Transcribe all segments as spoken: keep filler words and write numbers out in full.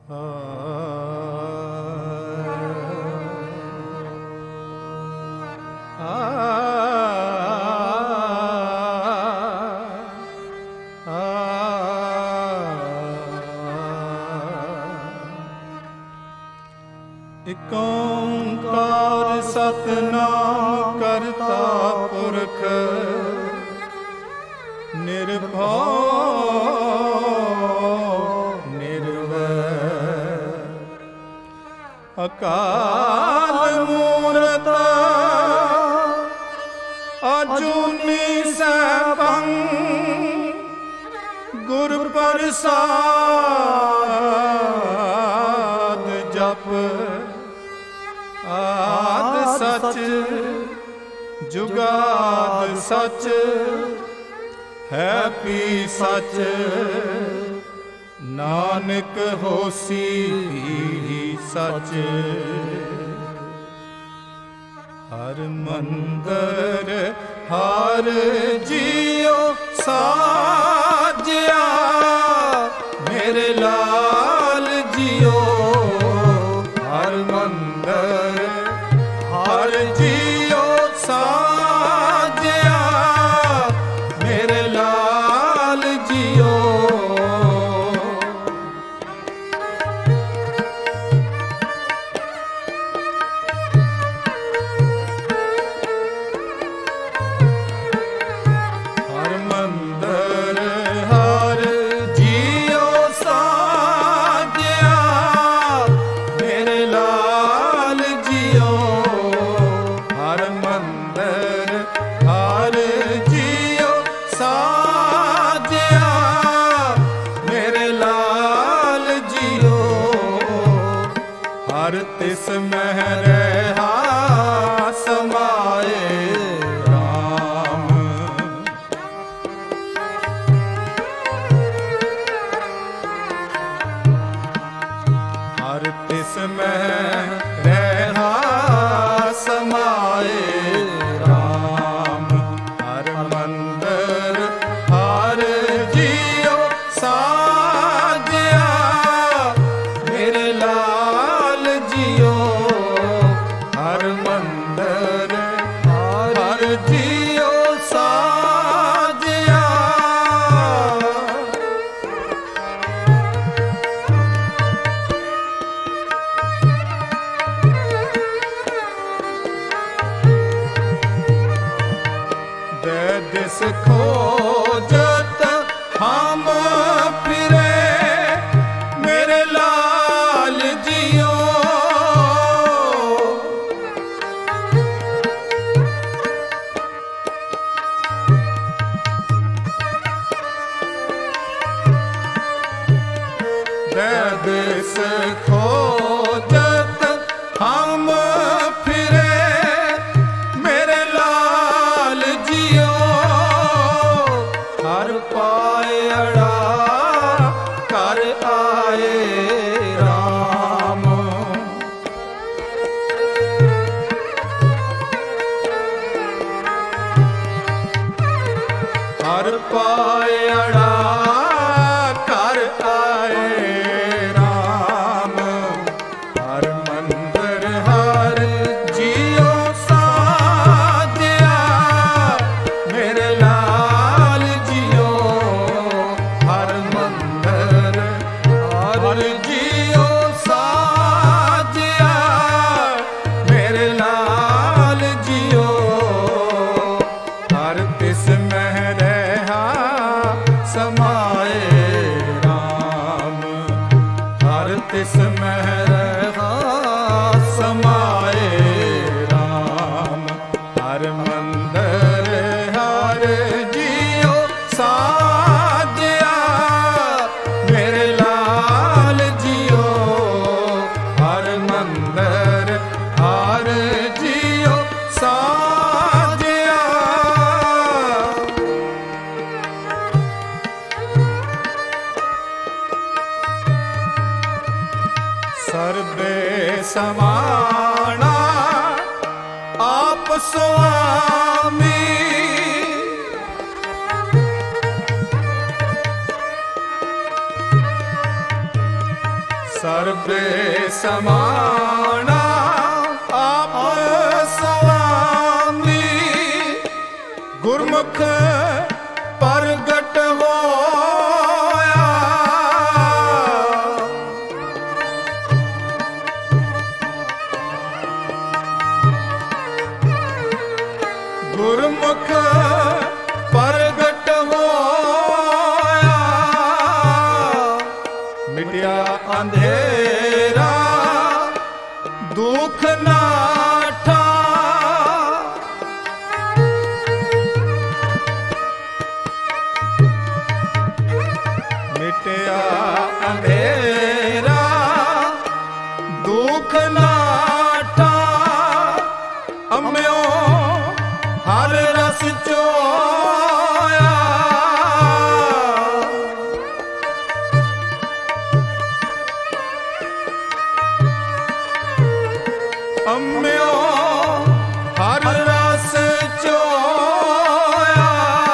ਇਕ ਓਂਕਾਰ ਸਤਿਨਾਮ ਕਰਤਾ ਪੁਰਖ ਨਿਰਭਉ ਨਿਰਵੈਰ ਅਕਾਲ ਮੂਰਤ ਅਜੂਨੀ ਸੈਭੰ ਗੁਰ ਪ੍ਰਸਾਦ ਜਪ ਆਦ ਸਚ ਜੁਗਾਦ ਸਚ ਹੈ ਪੀ ਸਚ ਨਾਨਕ ਹੋਸੀ ਵੀ ਸਚ ਹਰ ਮੰਦਰ ਹਰ ਜੀਉ ਸਾਜਿਆ ਮੇਰੇ ਲਾਲ ਜੀਉ ਹਰ ਮੰਦਰ ਹਰ ਜੀਉ ਸਾਜਿਆ ਮੇਰੇ ਲਾਲ ਜੀਉ ਹਰ ਮੰਦਰ ਹਰ ਜੀਉ ਸਾਜਿਆ ਮੇਰੇ ਲਾਲ ਜੀਉ ਹਰ ਮੰਦਰ ਹਰ ਜੀਉ ਸਾਜਿਆ ਮੇਰੇ ਲਾਲ ਜੀਉ ਹਰ ਤਿਸ ਮਹਿ ਰਹਾ ਸਮਾਏ ਰਾਮ ਹਰ ਤਿਸ ਮਹਿ ਰਹਾ ਸਮਾਏ ਰਾਮ ਹਰ ਮੰਦਰ ਹਰ ਜੀਉ ਸਾਜਿਆ ਮੇਰੇ ਲਾਲ ਜੀਉ ਹਰ ਮੰਦਰ ਹਰ ਜੀਉ ਸਾਜਿਆ ਦੇ ਦਿਸ ਖੋਜਤ ਹਮ ਫਿਰੇ ਮੇਰੇ ਲਾਲ ਜੀਉ ਦੇ ਦਿਸ ਖੋਜਤ ਹਮ ਫਿਰੇ ਮੇਰੇ ਲਾਲ ਜੀਉ ਹਰ ਪਾਏ ਅੜਾ ਕਰ ਆਏ ਰਾਮ ਹਰ ਪਾਏ ਅੜਾ ਕਰ ਆਏ ਰਾਮ ਹਰ ਮੰਦਰ ਹਰ ਜੀਉ ਸਾਜਿਆ ਮੇਰੇ ਲਾਲ ਜੀਉ ਹਰ ਮੰਦਰ ਹਰ ਜੀਉ ਸਾਜਿਆ ਮੇਰੇ ਲਾਲ ਜੀਉ ਹਰ ਤਿਸ ਮਹਿ ਰਹਾ ਸਮਾਏ ਰਾਮ ਹਰ ਤਿਸ ਮਹਿ ਰਹਾ ਸਮਾਏ ਰਾਮ ਹਰ ਮੰਦਰ ਹਰ ਜੀਉ ਸਾਜਿਆ ਮੇਰੇ ਲਾਲ ਜੀਉ ਹਰ ਮੰਦਰ ਹਰ ਜੀਉ ਸਾਜਿਆ ਸਰਬੇ ਸਮਾਣਾ ਆਪ ਸੁਆਮੀ ਸਰਬੇ ਸਮਾਣਾ ਆਪ ਸੁਆਮੀ, ਗੁਰਮੁਖ ਪ੍ਰਗਟ ਹੋਇਆ। ਗੁਰਮੁਖ ਪ੍ਰਗਟ ਹੋਇਆ, ਮਿਟਿਆ ਅੰਧੇਰਾ ਦੁਖ ਨਾਠਾ। ਮਿਟਿਆ ਅੰਧੇਰਾ ਦੁਖ ਨਾਠਾ, ਅੰਮਿਓ ਹਰ ਰਸ ਚੋਇਆ। ਅੰਮਿਓ ਹਰ ਰਸ ਚੋਇਆ,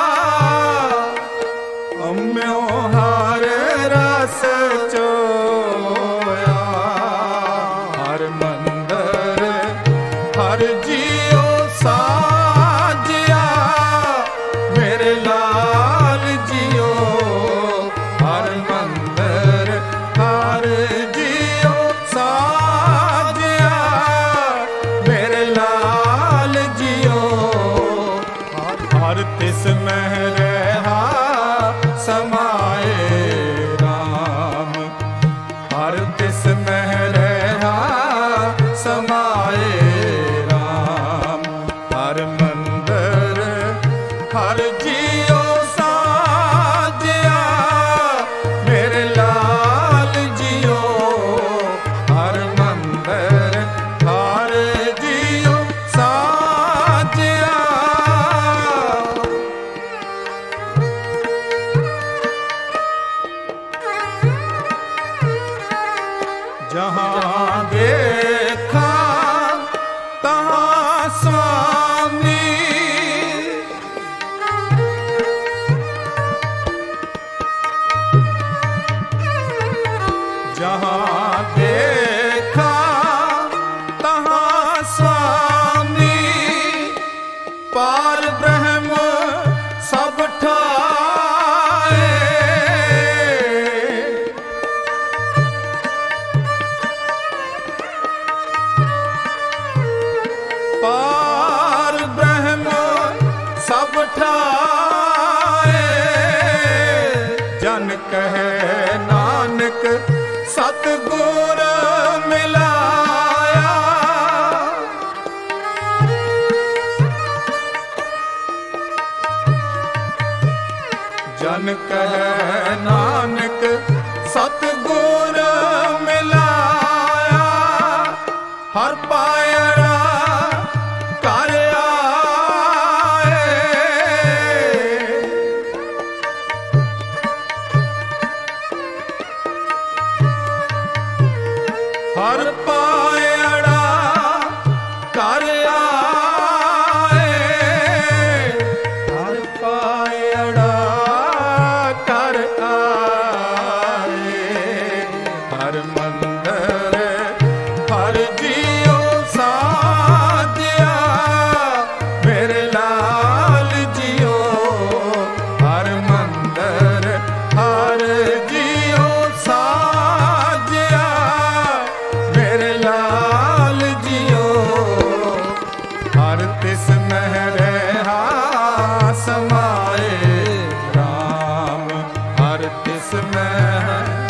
ਅੰਮਿਓ ਹਰ ਰਸ ਚੋਇਆ। ਹਰ ਮੰਦਰ ਹਰ ਜੀਉ ਸਾਜਿਆ, ਮੇਰੇ ਲਾਲ ਜੀਉ। ਹਰ ਮੰਦਰ ਹਰ ਜੀਉ ਸਾਜਿਆ, ਮੇਰੇ ਲਾਲ ਜੀਉ। ਹਰ ਤਿਸ ਮਹਿ ਰਹਾ ਸਮਾਏ ਰਾਮ, ਹਰ ਤਿਸ ਮਹਿ ਰਹਾ ਸਮਾਏ ਰਾਮ। ਹਰ ਮੰਦਰ ਹਰ ਜੀਉ ਸਾਜਿਆ, ਮੇਰੇ ਲਾਲ ਜੀਉ। ਹਰ ਮੰਦਰ ਹਰ ਜੀਉ ਸਾਜਿਆ। ਜਹਾਂ ਦੇਖਾਂ ਤਹਾਂ ਸੁਆਮੀ, ਜਹਾਂ ਦੇਖਾਂ ਤਹਾਂ ਸੁਆਮੀ। ਪਾਰ ਬ੍ਰਹਮ ਸਭ ਠਾਏ, ਪਾਰ ਬ੍ਰਹਮ ਸਭ ਠਾਏ। ਜਨ ਕਹੈ ਨਾਨਕ ਸਤਿਗੁਰ ਮਿਲਾਇਆ, ਜਨ ਕਹੈ ਨਾਨਕ ਸਤਿਗੁਰ ਮਿਲਾਇਆ। ਹਰ ਪਾਇੜਾ ਘਰ ਆਏ, ਹਰ ਪਾਇੜਾ ਘਰ ਆਏ, ਹਰ ਪਾਇੜਾ ਘਰ ਆਏ। ਹਰ ਮੰਦਰ ਹਰ ਜੀਉ ਸਾਜਿਆ, ਮੇਰੇ ਲਾਲ ਜੀਉ। ਹਰ ਮੰਦਰ ਹਰ ਜੀਉ ਸਾਜਿਆ, ਮੇਰੇ ਲਾਲ ਜੀਉ। ਹਰ ਤਿਸ ਮਹਿ ਰਹਾ ਸਮਾਏ ਰਾਮ, ਹਰ ਤਿਸ ਮਹਿ